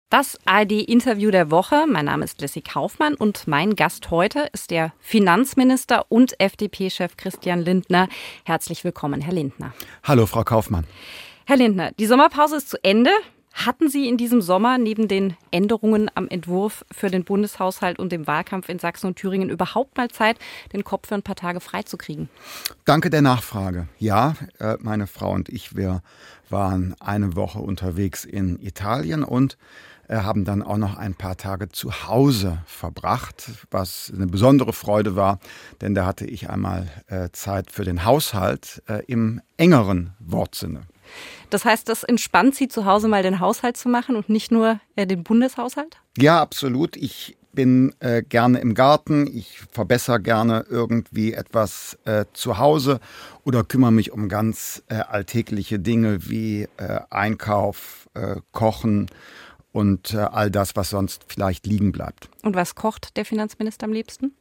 Das ARD-Interview der Woche. Mein Name ist Lissy Kaufmann und mein Gast heute ist der Finanzminister und FDP-Chef Christian Lindner. Herzlich willkommen, Herr Lindner. Hallo, Frau Kaufmann. Herr Lindner, die Sommerpause ist zu Ende. Hatten Sie in diesem Sommer neben den Änderungen am Entwurf für den Bundeshaushalt und dem Wahlkampf in Sachsen und Thüringen überhaupt mal Zeit, den Kopf für ein paar Tage freizukriegen? Danke der Nachfrage. Ja, meine Frau und ich, wir waren eine Woche unterwegs in Italien und haben dann auch noch ein paar Tage zu Hause verbracht, was eine besondere Freude war, denn da hatte ich einmal Zeit für den Haushalt im engeren Wortsinne. Das heißt, das entspannt Sie, zu Hause mal den Haushalt zu machen und nicht nur den Bundeshaushalt? Ja, absolut. Ich bin gerne im Garten. Ich verbessere gerne irgendwie etwas zu Hause oder kümmere mich um ganz alltägliche Dinge wie Einkauf, Kochen und all das, was sonst vielleicht liegen bleibt. Und was kocht der Finanzminister am liebsten?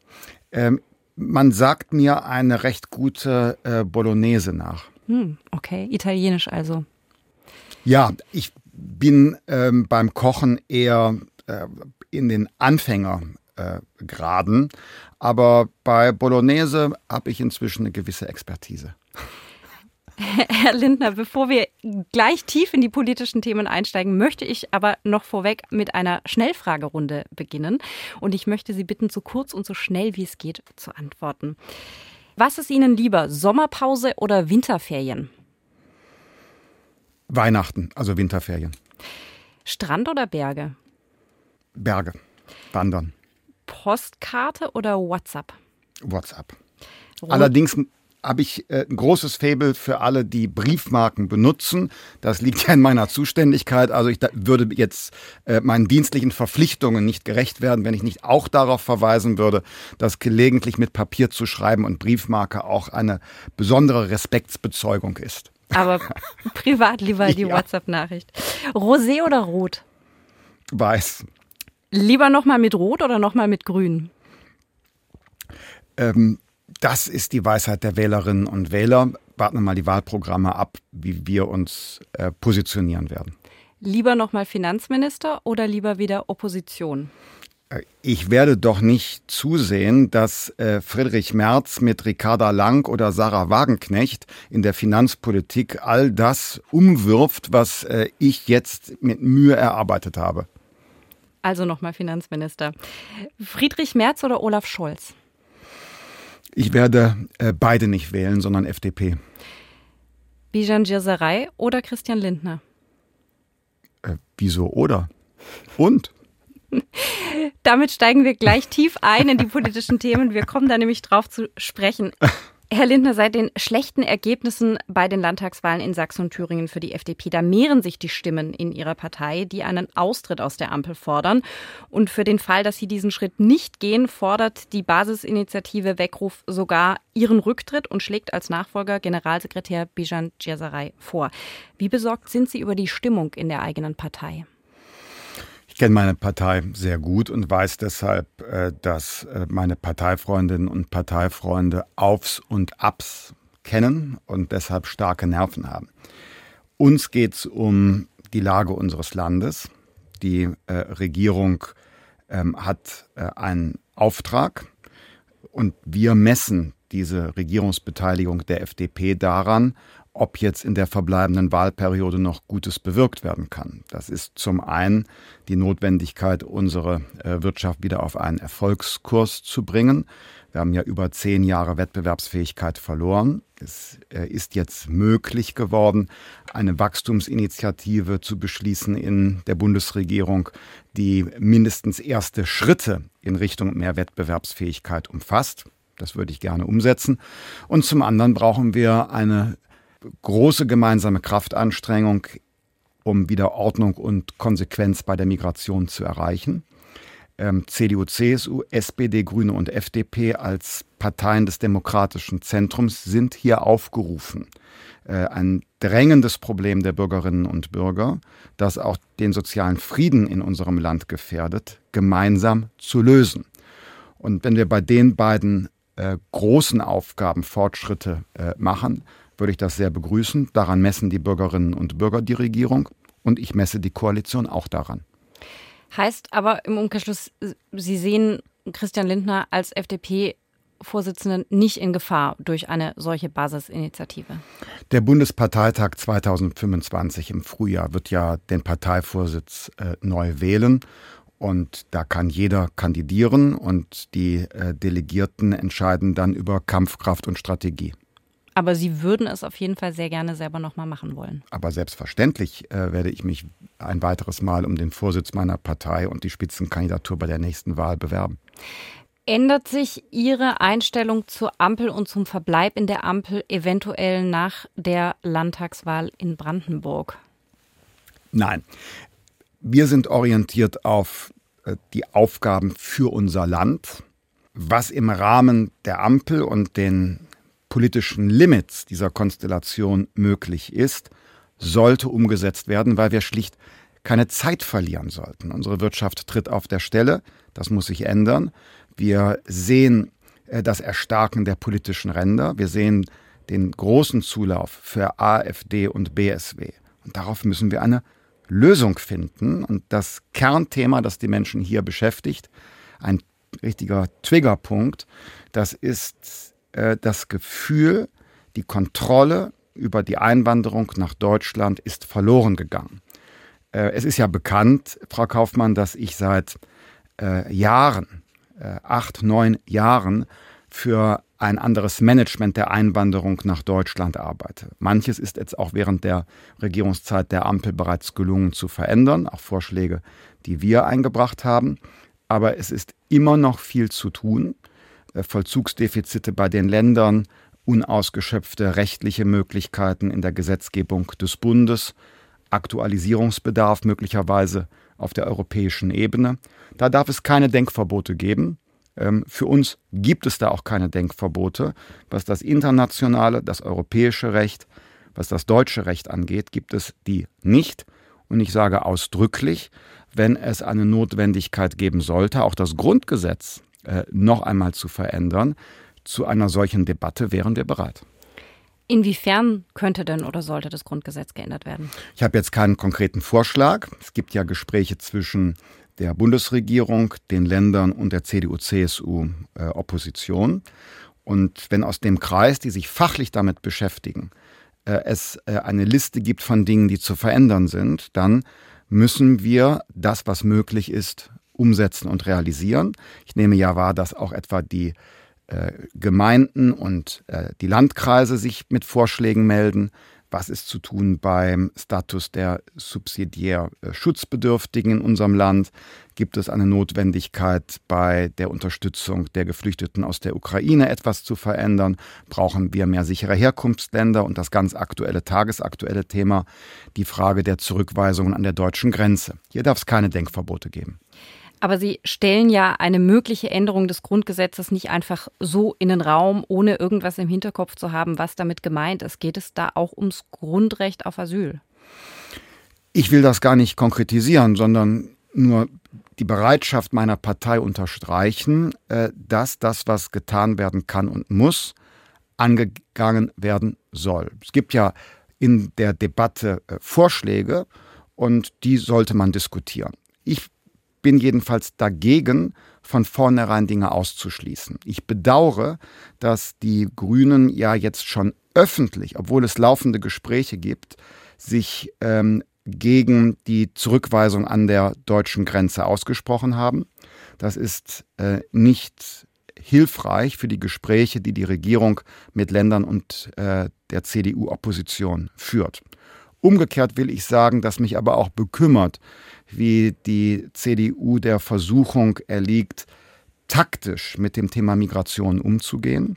Man sagt mir eine recht gute Bolognese nach. Okay, italienisch also. Ja, ich bin beim Kochen eher in den Anfängergraden, aber bei Bolognese habe ich inzwischen eine gewisse Expertise. Herr Lindner, bevor wir gleich tief in die politischen Themen einsteigen, möchte ich aber noch vorweg mit einer Schnellfragerunde beginnen. Und ich möchte Sie bitten, so kurz und so schnell wie es geht zu antworten. Was ist Ihnen lieber, Sommerpause oder Winterferien? Weihnachten, also Winterferien. Strand oder Berge? Berge, Wandern. Postkarte oder WhatsApp? WhatsApp. Allerdings habe ich ein großes Faible für alle, die Briefmarken benutzen. Das liegt ja in meiner Zuständigkeit. Also ich würde jetzt meinen dienstlichen Verpflichtungen nicht gerecht werden, wenn ich nicht auch darauf verweisen würde, dass gelegentlich mit Papier zu schreiben und Briefmarke auch eine besondere Respektsbezeugung ist. Aber privat lieber die WhatsApp-Nachricht. Rosé oder Rot? Weiß. Lieber nochmal mit Rot oder nochmal mit Grün? Das ist die Weisheit der Wählerinnen und Wähler. Warten wir mal die Wahlprogramme ab, wie wir uns positionieren werden. Lieber nochmal Finanzminister oder lieber wieder Opposition? Ich werde doch nicht zusehen, dass Friedrich Merz mit Ricarda Lang oder Sarah Wagenknecht in der Finanzpolitik all das umwirft, was ich jetzt mit Mühe erarbeitet habe. Also nochmal Finanzminister. Friedrich Merz oder Olaf Scholz? Ich werde beide nicht wählen, sondern FDP. Bijan Girsaray oder Christian Lindner? Wieso oder? Und? Damit steigen wir gleich tief ein in die politischen Themen. Wir kommen da nämlich drauf zu sprechen. Herr Lindner, seit den schlechten Ergebnissen bei den Landtagswahlen in Sachsen und Thüringen für die FDP, da mehren sich die Stimmen in Ihrer Partei, die einen Austritt aus der Ampel fordern. Und für den Fall, dass Sie diesen Schritt nicht gehen, fordert die Basisinitiative Weckruf sogar Ihren Rücktritt und schlägt als Nachfolger Generalsekretär Bijan Girsaray vor. Wie besorgt sind Sie über die Stimmung in der eigenen Partei? Ich kenne meine Partei sehr gut und weiß deshalb, dass meine Parteifreundinnen und Parteifreunde Aufs und Abs kennen und deshalb starke Nerven haben. Uns geht es um die Lage unseres Landes. Die Regierung hat einen Auftrag und wir messen diese Regierungsbeteiligung der FDP daran, ob jetzt in der verbleibenden Wahlperiode noch Gutes bewirkt werden kann. Das ist zum einen die Notwendigkeit, unsere Wirtschaft wieder auf einen Erfolgskurs zu bringen. Wir haben ja über 10 Jahre Wettbewerbsfähigkeit verloren. Es ist jetzt möglich geworden, eine Wachstumsinitiative zu beschließen in der Bundesregierung, die mindestens erste Schritte in Richtung mehr Wettbewerbsfähigkeit umfasst. Das würde ich gerne umsetzen. Und zum anderen brauchen wir eine große gemeinsame Kraftanstrengung, um wieder Ordnung und Konsequenz bei der Migration zu erreichen. CDU, CSU, SPD, Grüne und FDP als Parteien des demokratischen Zentrums sind hier aufgerufen, ein drängendes Problem der Bürgerinnen und Bürger, das auch den sozialen Frieden in unserem Land gefährdet, gemeinsam zu lösen. Und wenn wir bei den beiden großen Aufgaben Fortschritte machen, würde ich das sehr begrüßen. Daran messen die Bürgerinnen und Bürger die Regierung und ich messe die Koalition auch daran. Heißt aber im Umkehrschluss, Sie sehen Christian Lindner als FDP-Vorsitzenden nicht in Gefahr durch eine solche Basisinitiative? Der Bundesparteitag 2025 im Frühjahr wird ja den Parteivorsitz neu wählen. Und da kann jeder kandidieren und die Delegierten entscheiden dann über Kampfkraft und Strategie. Aber Sie würden es auf jeden Fall sehr gerne selber nochmal machen wollen. Aber selbstverständlich werde ich mich ein weiteres Mal um den Vorsitz meiner Partei und die Spitzenkandidatur bei der nächsten Wahl bewerben. Ändert sich Ihre Einstellung zur Ampel und zum Verbleib in der Ampel eventuell nach der Landtagswahl in Brandenburg? Nein. Wir sind orientiert auf die Aufgaben für unser Land. Was im Rahmen der Ampel und den politischen Limits dieser Konstellation möglich ist, sollte umgesetzt werden, weil wir schlicht keine Zeit verlieren sollten. Unsere Wirtschaft tritt auf der Stelle. Das muss sich ändern. Wir sehen das Erstarken der politischen Ränder. Wir sehen den großen Zulauf für AfD und BSW. Und darauf müssen wir eine Lösung finden. Und das Kernthema, das die Menschen hier beschäftigt, ein richtiger Triggerpunkt, das ist das Gefühl, die Kontrolle über die Einwanderung nach Deutschland ist verloren gegangen. Es ist ja bekannt, Frau Kaufmann, dass ich seit Jahren, 8, 9 Jahren, für ein anderes Management der Einwanderung nach Deutschland arbeite. Manches ist jetzt auch während der Regierungszeit der Ampel bereits gelungen zu verändern, auch Vorschläge, die wir eingebracht haben. Aber es ist immer noch viel zu tun. Vollzugsdefizite bei den Ländern, unausgeschöpfte rechtliche Möglichkeiten in der Gesetzgebung des Bundes, Aktualisierungsbedarf möglicherweise auf der europäischen Ebene. Da darf es keine Denkverbote geben. Für uns gibt es da auch keine Denkverbote. Was das internationale, das europäische Recht, was das deutsche Recht angeht, gibt es die nicht. Und ich sage ausdrücklich, wenn es eine Notwendigkeit geben sollte, auch das Grundgesetz noch einmal zu verändern, zu einer solchen Debatte wären wir bereit. Inwiefern könnte denn oder sollte das Grundgesetz geändert werden? Ich habe jetzt keinen konkreten Vorschlag. Es gibt ja Gespräche zwischen der Bundesregierung, den Ländern und der CDU-CSU-Opposition. Und wenn aus dem Kreis, die sich fachlich damit beschäftigen, es eine Liste gibt von Dingen, die zu verändern sind, dann müssen wir das, was möglich ist, umsetzen und realisieren. Ich nehme ja wahr, dass auch etwa die Gemeinden und die Landkreise sich mit Vorschlägen melden. Was ist zu tun beim Status der subsidiär Schutzbedürftigen in unserem Land? Gibt es eine Notwendigkeit, bei der Unterstützung der Geflüchteten aus der Ukraine etwas zu verändern? Brauchen wir mehr sichere Herkunftsländer? Und das ganz aktuelle, tagesaktuelle Thema, die Frage der Zurückweisungen an der deutschen Grenze. Hier darf es keine Denkverbote geben. Aber Sie stellen ja eine mögliche Änderung des Grundgesetzes nicht einfach so in den Raum, ohne irgendwas im Hinterkopf zu haben, was damit gemeint ist. Geht es da auch ums Grundrecht auf Asyl? Ich will das gar nicht konkretisieren, sondern nur die Bereitschaft meiner Partei unterstreichen, dass das, was getan werden kann und muss, angegangen werden soll. Es gibt ja in der Debatte Vorschläge und die sollte man diskutieren. Ich bin jedenfalls dagegen, von vornherein Dinge auszuschließen. Ich bedauere, dass die Grünen ja jetzt schon öffentlich, obwohl es laufende Gespräche gibt, sich gegen die Zurückweisung an der deutschen Grenze ausgesprochen haben. Das ist nicht hilfreich für die Gespräche, die die Regierung mit Ländern und der CDU-Opposition führt. Umgekehrt will ich sagen, dass mich aber auch bekümmert, wie die CDU der Versuchung erliegt, taktisch mit dem Thema Migration umzugehen.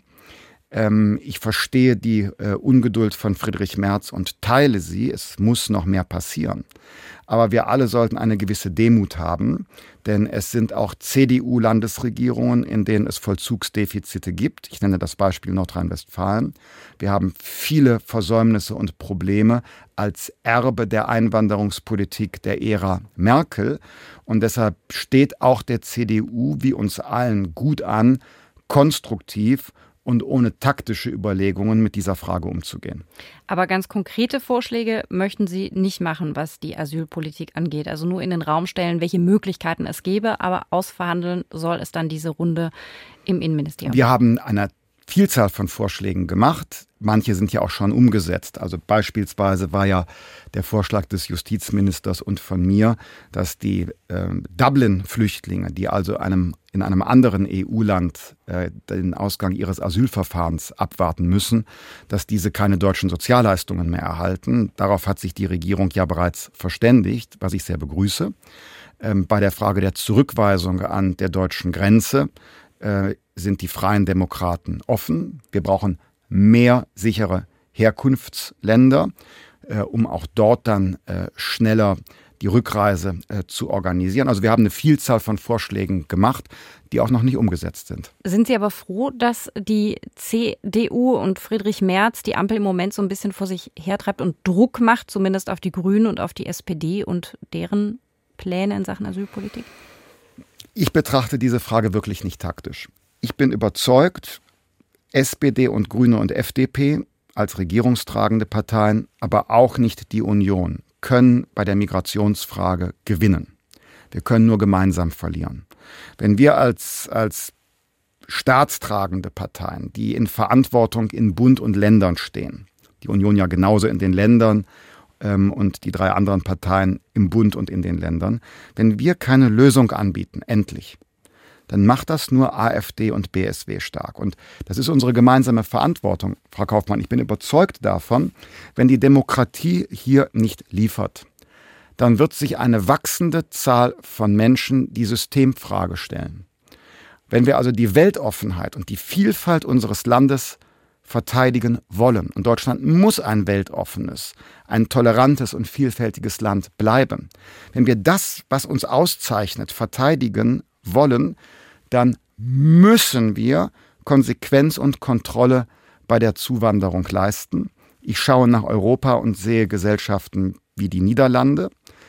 Ich verstehe die Ungeduld von Friedrich Merz und teile sie. Es muss noch mehr passieren. Aber wir alle sollten eine gewisse Demut haben, denn es sind auch CDU-Landesregierungen, in denen es Vollzugsdefizite gibt. Ich nenne das Beispiel Nordrhein-Westfalen. Wir haben viele Versäumnisse und Probleme als Erbe der Einwanderungspolitik der Ära Merkel. Und deshalb steht auch der CDU wie uns allen gut an, konstruktiv und ohne taktische Überlegungen mit dieser Frage umzugehen. Aber ganz konkrete Vorschläge möchten Sie nicht machen, was die Asylpolitik angeht. Also nur in den Raum stellen, welche Möglichkeiten es gäbe, aber ausverhandeln soll es dann diese Runde im Innenministerium. Wir haben eine Vielzahl von Vorschlägen gemacht. Manche sind ja auch schon umgesetzt. Also beispielsweise war ja der Vorschlag des Justizministers und von mir, dass die Dublin-Flüchtlinge, die also in einem anderen EU-Land den Ausgang ihres Asylverfahrens abwarten müssen, dass diese keine deutschen Sozialleistungen mehr erhalten. Darauf hat sich die Regierung ja bereits verständigt, was ich sehr begrüße. Bei der Frage der Zurückweisung an der deutschen Grenze sind die Freien Demokraten offen. Wir brauchen mehr sichere Herkunftsländer, um auch dort dann schneller die Rückreise zu organisieren. Also wir haben eine Vielzahl von Vorschlägen gemacht, die auch noch nicht umgesetzt sind. Sind Sie aber froh, dass die CDU und Friedrich Merz die Ampel im Moment so ein bisschen vor sich hertreibt und Druck macht, zumindest auf die Grünen und auf die SPD und deren Pläne in Sachen Asylpolitik? Ich betrachte diese Frage wirklich nicht taktisch. Ich bin überzeugt, SPD und Grüne und FDP als regierungstragende Parteien, aber auch nicht die Union, können bei der Migrationsfrage gewinnen. Wir können nur gemeinsam verlieren. Wenn wir als staatstragende Parteien, die in Verantwortung in Bund und Ländern stehen, die Union ja genauso in den Ländern und die 3 anderen Parteien im Bund und in den Ländern, wenn wir keine Lösung anbieten, endlich, dann macht das nur AfD und BSW stark. Und das ist unsere gemeinsame Verantwortung, Frau Kaufmann. Ich bin überzeugt davon, wenn die Demokratie hier nicht liefert, dann wird sich eine wachsende Zahl von Menschen die Systemfrage stellen. Wenn wir also die Weltoffenheit und die Vielfalt unseres Landes verteidigen wollen, und Deutschland muss ein weltoffenes, ein tolerantes und vielfältiges Land bleiben. Wenn wir das, was uns auszeichnet, verteidigen wollen, dann müssen wir Konsequenz und Kontrolle bei der Zuwanderung leisten. Ich schaue nach Europa und sehe Gesellschaften wie die Niederlande,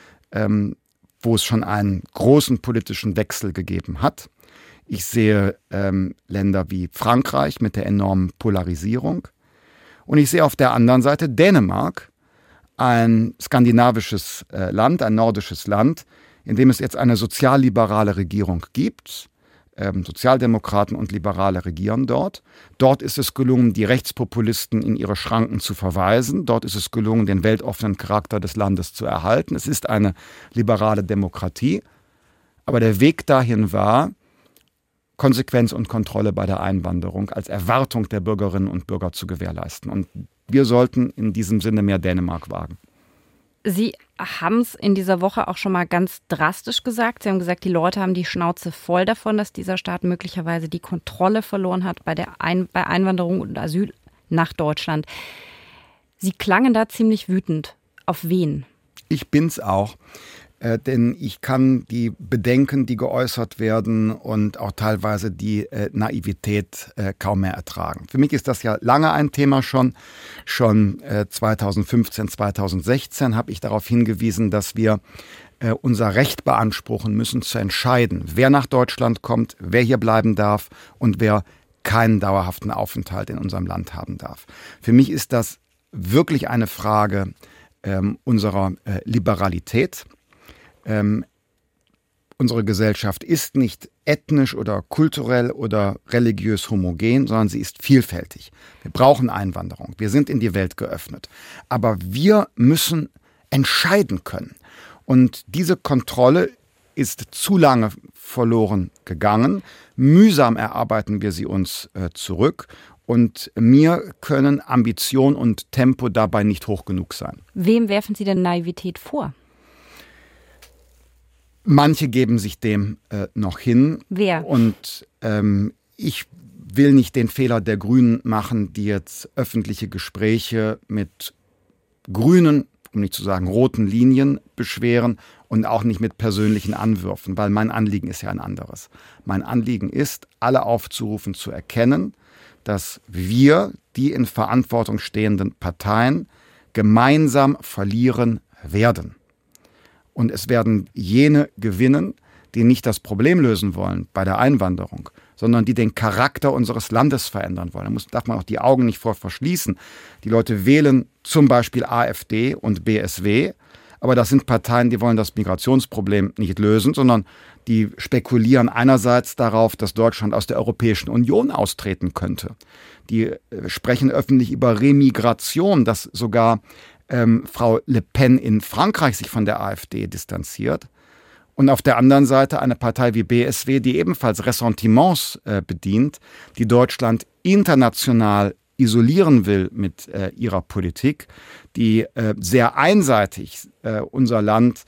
wo es schon einen großen politischen Wechsel gegeben hat. Ich sehe Länder wie Frankreich mit der enormen Polarisierung. Und ich sehe auf der anderen Seite Dänemark, ein skandinavisches Land, ein nordisches Land, in dem es jetzt eine sozialliberale Regierung gibt. Sozialdemokraten und Liberale regieren dort. Dort ist es gelungen, die Rechtspopulisten in ihre Schranken zu verweisen. Dort ist es gelungen, den weltoffenen Charakter des Landes zu erhalten. Es ist eine liberale Demokratie. Aber der Weg dahin war, Konsequenz und Kontrolle bei der Einwanderung als Erwartung der Bürgerinnen und Bürger zu gewährleisten. Und wir sollten in diesem Sinne mehr Dänemark wagen. Sie haben es in dieser Woche auch schon mal ganz drastisch gesagt. Sie haben gesagt, die Leute haben die Schnauze voll davon, dass dieser Staat möglicherweise die Kontrolle verloren hat bei Einwanderung und Asyl nach Deutschland. Sie klangen da ziemlich wütend. Auf wen? Ich bin's auch. Denn ich kann die Bedenken, die geäußert werden und auch teilweise die Naivität kaum mehr ertragen. Für mich ist das ja lange ein Thema schon. Schon 2015, 2016 habe ich darauf hingewiesen, dass wir unser Recht beanspruchen müssen, zu entscheiden, wer nach Deutschland kommt, wer hier bleiben darf und wer keinen dauerhaften Aufenthalt in unserem Land haben darf. Für mich ist das wirklich eine Frage unserer Liberalität. Unsere Gesellschaft ist nicht ethnisch oder kulturell oder religiös homogen, sondern sie ist vielfältig. Wir brauchen Einwanderung. Wir sind in die Welt geöffnet. Aber wir müssen entscheiden können. Und diese Kontrolle ist zu lange verloren gegangen. Mühsam erarbeiten wir sie uns zurück. Und mir können Ambition und Tempo dabei nicht hoch genug sein. Wem werfen Sie denn Naivität vor? Manche geben sich dem noch hin. Wer? Und ich will nicht den Fehler der Grünen machen, die jetzt öffentliche Gespräche mit grünen, um nicht zu sagen roten Linien beschweren und auch nicht mit persönlichen Anwürfen, weil mein Anliegen ist ja ein anderes. Mein Anliegen ist, alle aufzurufen, zu erkennen, dass wir, die in Verantwortung stehenden Parteien, gemeinsam verlieren werden. Und es werden jene gewinnen, die nicht das Problem lösen wollen bei der Einwanderung, sondern die den Charakter unseres Landes verändern wollen. Da darf man auch die Augen nicht vor verschließen. Die Leute wählen zum Beispiel AfD und BSW, aber das sind Parteien, die wollen das Migrationsproblem nicht lösen, sondern die spekulieren einerseits darauf, dass Deutschland aus der Europäischen Union austreten könnte. Die sprechen öffentlich über Remigration, dass sogar Frau Le Pen in Frankreich sich von der AfD distanziert. Und auf der anderen Seite eine Partei wie BSW, die ebenfalls Ressentiments bedient, die Deutschland international isolieren will mit ihrer Politik, die sehr einseitig unser Land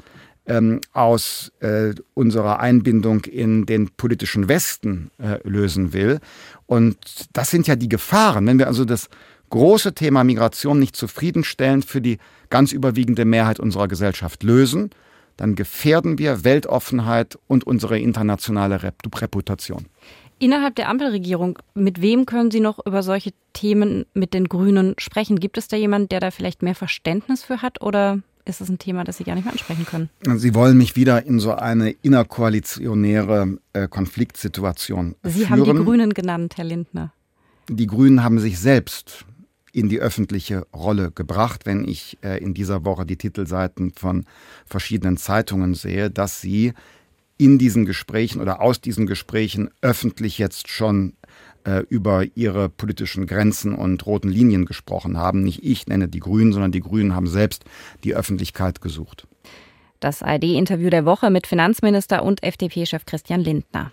aus unserer Einbindung in den politischen Westen lösen will. Und das sind ja die Gefahren. Wenn wir also das große Thema Migration nicht zufriedenstellend für die ganz überwiegende Mehrheit unserer Gesellschaft lösen, dann gefährden wir Weltoffenheit und unsere internationale Reputation. Innerhalb der Ampelregierung, mit wem können Sie noch über solche Themen mit den Grünen sprechen? Gibt es da jemanden, der da vielleicht mehr Verständnis für hat, oder ist es ein Thema, das Sie gar nicht mehr ansprechen können? Sie wollen mich wieder in so eine innerkoalitionäre Konfliktsituation führen. Sie haben die Grünen genannt, Herr Lindner. Die Grünen haben sich selbst in die öffentliche Rolle gebracht, wenn ich in dieser Woche die Titelseiten von verschiedenen Zeitungen sehe, dass sie in diesen Gesprächen oder aus diesen Gesprächen öffentlich jetzt schon über ihre politischen Grenzen und roten Linien gesprochen haben. Nicht ich nenne die Grünen, sondern die Grünen haben selbst die Öffentlichkeit gesucht. Das ARD-Interview der Woche mit Finanzminister und FDP-Chef Christian Lindner.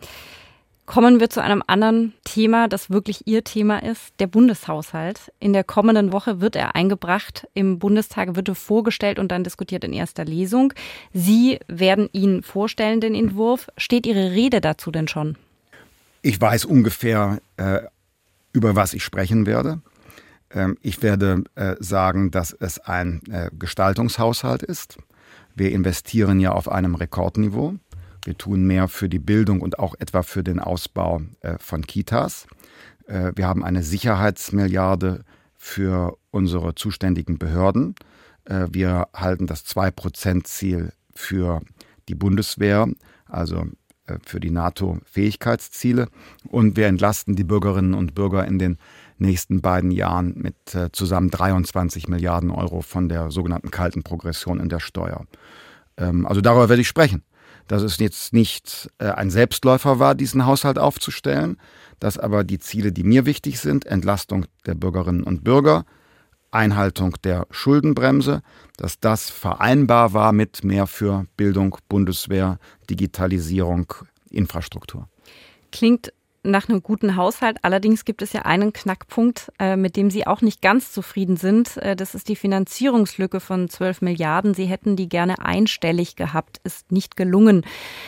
Kommen wir zu einem anderen Thema, das wirklich Ihr Thema ist, der Bundeshaushalt. In der kommenden Woche wird er eingebracht. Im Bundestag wird er vorgestellt und dann diskutiert in erster Lesung. Sie werden ihn vorstellen, den Entwurf. Steht Ihre Rede dazu denn schon? Ich weiß ungefähr, über was ich sprechen werde. Ich werde sagen, dass es ein Gestaltungshaushalt ist. Wir investieren ja auf einem Rekordniveau. Wir tun mehr für die Bildung und auch etwa für den Ausbau von Kitas. Wir haben eine Sicherheitsmilliarde für unsere zuständigen Behörden. Wir halten das 2%-Ziel für die Bundeswehr, also für die NATO-Fähigkeitsziele. Und wir entlasten die Bürgerinnen und Bürger in den nächsten beiden Jahren mit zusammen 23 Milliarden Euro von der sogenannten kalten Progression in der Steuer. Also darüber werde ich sprechen. Dass es jetzt nicht ein Selbstläufer war, diesen Haushalt aufzustellen, dass aber die Ziele, die mir wichtig sind, Entlastung der Bürgerinnen und Bürger, Einhaltung der Schuldenbremse, dass das vereinbar war mit mehr für Bildung, Bundeswehr, Digitalisierung, Infrastruktur. Klingt nach einem guten Haushalt. Allerdings gibt es ja einen Knackpunkt, mit dem Sie auch nicht ganz zufrieden sind. Das ist die Finanzierungslücke von 12 Milliarden. Sie hätten die gerne einstellig gehabt. Ist nicht gelungen.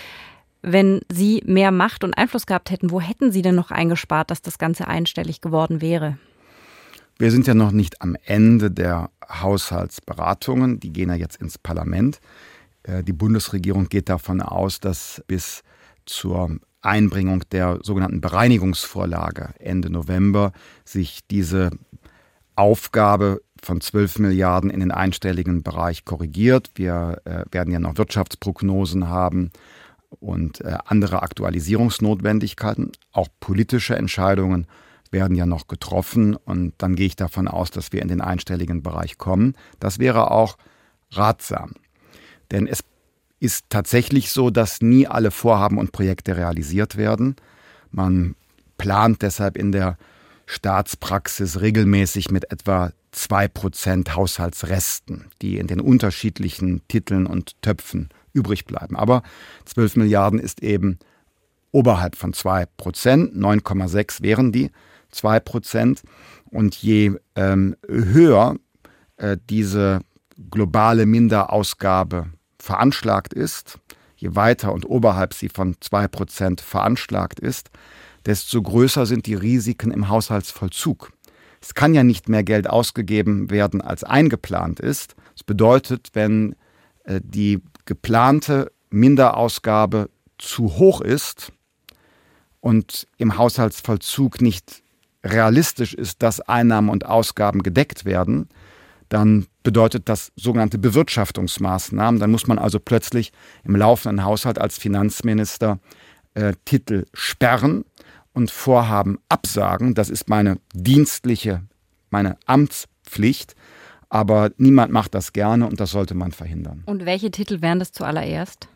Wenn Sie mehr Macht und Einfluss gehabt hätten, wo hätten Sie denn noch eingespart, dass das Ganze einstellig geworden wäre? Wir sind ja noch nicht am Ende der Haushaltsberatungen. Die gehen ja jetzt ins Parlament. Die Bundesregierung geht davon aus, dass bis zur Einbringung der sogenannten Bereinigungsvorlage Ende November sich diese Aufgabe von 12 Milliarden in den einstelligen Bereich korrigiert. Wir werden ja noch Wirtschaftsprognosen haben und andere Aktualisierungsnotwendigkeiten. Auch politische Entscheidungen werden ja noch getroffen und dann gehe ich davon aus, dass wir in den einstelligen Bereich kommen. Das wäre auch ratsam, denn es ist tatsächlich so, dass nie alle Vorhaben und Projekte realisiert werden. Man plant deshalb in der Staatspraxis regelmäßig mit etwa 2% Haushaltsresten, die in den unterschiedlichen Titeln und Töpfen übrig bleiben. Aber 12 Milliarden ist eben oberhalb von 2%, 9,6 wären die 2%. Und je höher diese globale Minderausgabe veranschlagt ist, je weiter und oberhalb sie von 2% veranschlagt ist, desto größer sind die Risiken im Haushaltsvollzug. Es kann ja nicht mehr Geld ausgegeben werden, als eingeplant ist. Das bedeutet, wenn die geplante Minderausgabe zu hoch ist und im Haushaltsvollzug nicht realistisch ist, dass Einnahmen und Ausgaben gedeckt werden, dann bedeutet das sogenannte Bewirtschaftungsmaßnahmen. Dann muss man also plötzlich im laufenden Haushalt als Finanzminister Titel sperren. und Vorhaben absagen. Das ist meine Amtspflicht. Aber niemand macht das gerne und das sollte man verhindern. Und welche Titel wären das zuallererst?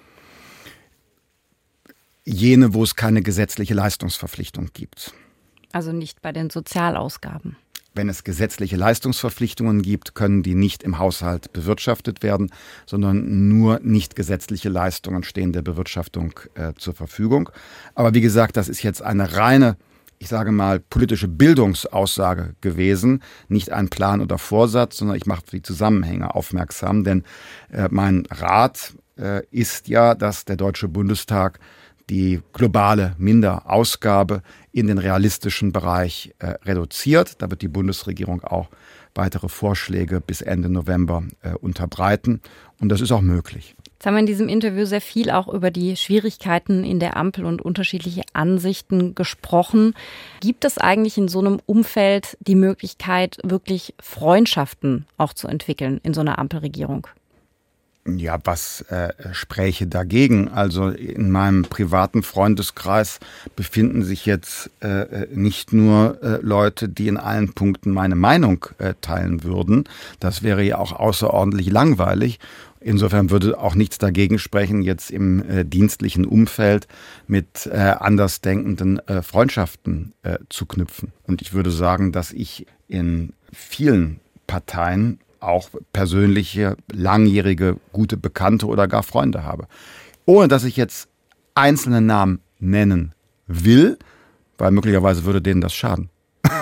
Jene, wo es keine gesetzliche Leistungsverpflichtung gibt. Also nicht bei den Sozialausgaben. Wenn es gesetzliche Leistungsverpflichtungen gibt, können die nicht im Haushalt bewirtschaftet werden, sondern nur nicht gesetzliche Leistungen stehen der Bewirtschaftung zur Verfügung. Aber wie gesagt, das ist jetzt eine reine, ich sage mal, politische Bildungsaussage gewesen, nicht ein Plan oder Vorsatz, sondern ich mache auf die Zusammenhänge aufmerksam, denn mein Rat ist ja, dass der Deutsche Bundestag die globale Minderausgabe in den realistischen Bereich reduziert. Da wird die Bundesregierung auch weitere Vorschläge bis Ende November unterbreiten. Und das ist auch möglich. Jetzt haben wir in diesem Interview sehr viel auch über die Schwierigkeiten in der Ampel und unterschiedliche Ansichten gesprochen. Gibt es eigentlich in so einem Umfeld die Möglichkeit, wirklich Freundschaften auch zu entwickeln in so einer Ampelregierung? Ja, was spräche dagegen? Also in meinem privaten Freundeskreis befinden sich jetzt nicht nur Leute, die in allen Punkten meine Meinung teilen würden. Das wäre ja auch außerordentlich langweilig. Insofern würde auch nichts dagegen sprechen, jetzt im dienstlichen Umfeld mit andersdenkenden Freundschaften zu knüpfen. Und ich würde sagen, dass ich in vielen Parteien auch persönliche, langjährige, gute Bekannte oder gar Freunde habe. Ohne dass ich jetzt einzelne Namen nennen will, weil möglicherweise würde denen das schaden.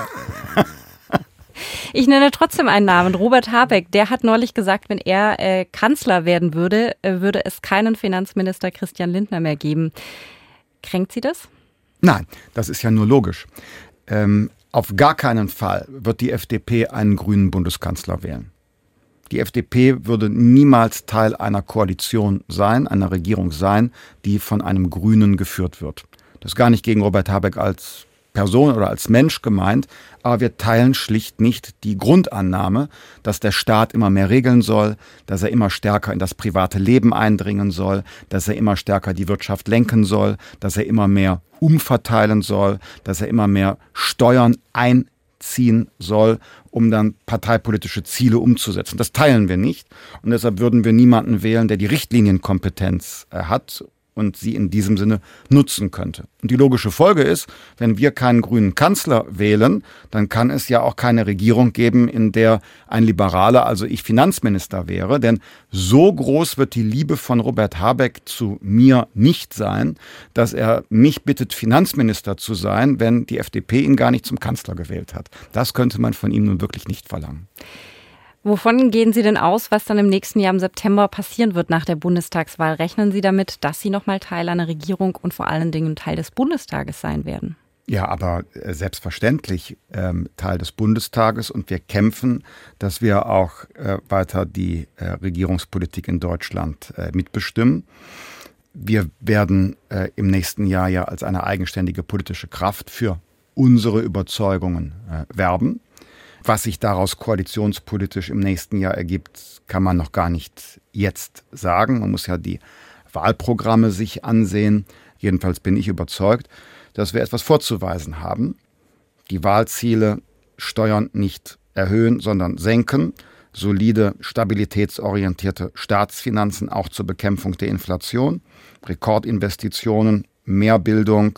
Ich nenne trotzdem einen Namen, Robert Habeck. Der hat neulich gesagt, wenn er Kanzler werden würde, würde es keinen Finanzminister Christian Lindner mehr geben. Kränkt Sie das? Nein, das ist ja nur logisch. Auf gar keinen Fall wird die FDP einen grünen Bundeskanzler wählen. Die FDP würde niemals Teil einer Koalition sein, einer Regierung sein, die von einem Grünen geführt wird. Das ist gar nicht gegen Robert Habeck als Person oder als Mensch gemeint, aber wir teilen schlicht nicht die Grundannahme, dass der Staat immer mehr regeln soll, dass er immer stärker in das private Leben eindringen soll, dass er immer stärker die Wirtschaft lenken soll, dass er immer mehr umverteilen soll, dass er immer mehr Steuern einziehen soll, um dann parteipolitische Ziele umzusetzen. Das teilen wir nicht und deshalb würden wir niemanden wählen, der die Richtlinienkompetenz hat und sie in diesem Sinne nutzen könnte. Und die logische Folge ist, wenn wir keinen grünen Kanzler wählen, dann kann es ja auch keine Regierung geben, in der ein Liberaler, also ich, Finanzminister wäre. Denn so groß wird die Liebe von Robert Habeck zu mir nicht sein, dass er mich bittet, Finanzminister zu sein, wenn die FDP ihn gar nicht zum Kanzler gewählt hat. Das könnte man von ihm nun wirklich nicht verlangen. Wovon gehen Sie denn aus, was dann im nächsten Jahr im September passieren wird nach der Bundestagswahl? Rechnen Sie damit, dass Sie nochmal Teil einer Regierung und vor allen Dingen Teil des Bundestages sein werden? Ja, aber selbstverständlich Teil des Bundestages und wir kämpfen, dass wir auch weiter die Regierungspolitik in Deutschland mitbestimmen. Wir werden im nächsten Jahr ja als eine eigenständige politische Kraft für unsere Überzeugungen werben. Was sich daraus koalitionspolitisch im nächsten Jahr ergibt, kann man noch gar nicht jetzt sagen. Man muss ja die Wahlprogramme sich ansehen. Jedenfalls bin ich überzeugt, dass wir etwas vorzuweisen haben. Die Wahlziele Steuern nicht erhöhen, sondern senken. Solide, stabilitätsorientierte Staatsfinanzen auch zur Bekämpfung der Inflation. Rekordinvestitionen, mehr Bildung,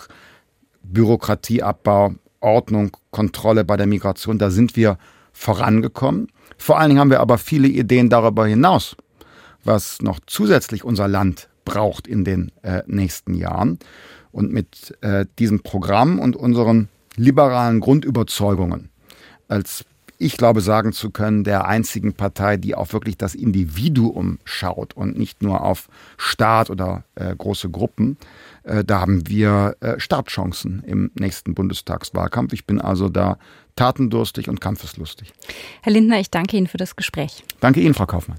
Bürokratieabbau, Ordnung, Kontrolle bei der Migration, da sind wir vorangekommen. Vor allen Dingen haben wir aber viele Ideen darüber hinaus, was noch zusätzlich unser Land braucht in den nächsten Jahren. Und mit diesem Programm und unseren liberalen Grundüberzeugungen, als ich glaube sagen zu können, der einzigen Partei, die auch wirklich das Individuum schaut und nicht nur auf Staat oder große Gruppen, da haben wir Startchancen im nächsten Bundestagswahlkampf. Ich bin also da tatendurstig und kampfeslustig. Herr Lindner, ich danke Ihnen für das Gespräch. Danke Ihnen, Frau Kaufmann.